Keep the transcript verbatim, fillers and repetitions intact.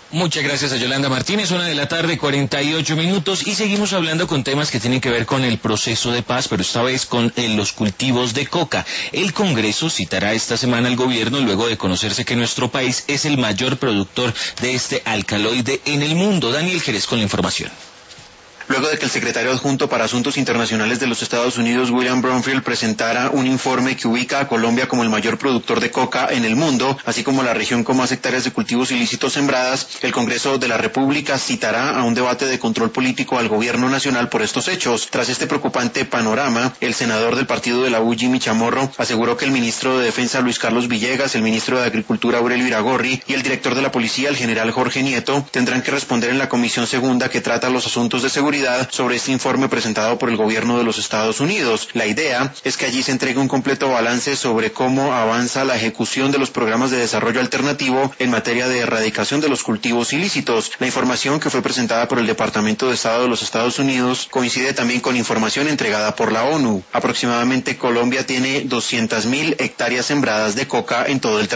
Muchas gracias a Yolanda Martínez, una de la tarde, cuarenta y ocho minutos, y seguimos hablando con temas que tienen que ver con el proceso de paz, pero esta vez con eh, los cultivos de coca. El Congreso citará esta semana al gobierno luego de conocerse que nuestro país es el mayor productor de este alcaloide en el mundo. Daniel Jerez con la información. Luego de que el secretario adjunto para Asuntos Internacionales de los Estados Unidos, William Bromfield, presentara un informe que ubica a Colombia como el mayor productor de coca en el mundo, así como la región con más hectáreas de cultivos ilícitos sembradas, el Congreso de la República citará a un debate de control político al gobierno nacional por estos hechos. Tras este preocupante panorama, el senador del partido de la U, Jimmy Chamorro, aseguró que el ministro de Defensa, Luis Carlos Villegas, el ministro de Agricultura, Aurelio Iragorri, y el director de la Policía, el general Jorge Nieto, tendrán que responder en la Comisión Segunda que trata los asuntos de seguridad sobre este informe presentado por el gobierno de los Estados Unidos. La idea es que allí se entregue un completo balance sobre cómo avanza la ejecución de los programas de desarrollo alternativo en materia de erradicación de los cultivos ilícitos. La información que fue presentada por el Departamento de Estado de los Estados Unidos coincide también con información entregada por la ONU. Aproximadamente Colombia tiene doscientas mil hectáreas sembradas de coca en todo el territorio.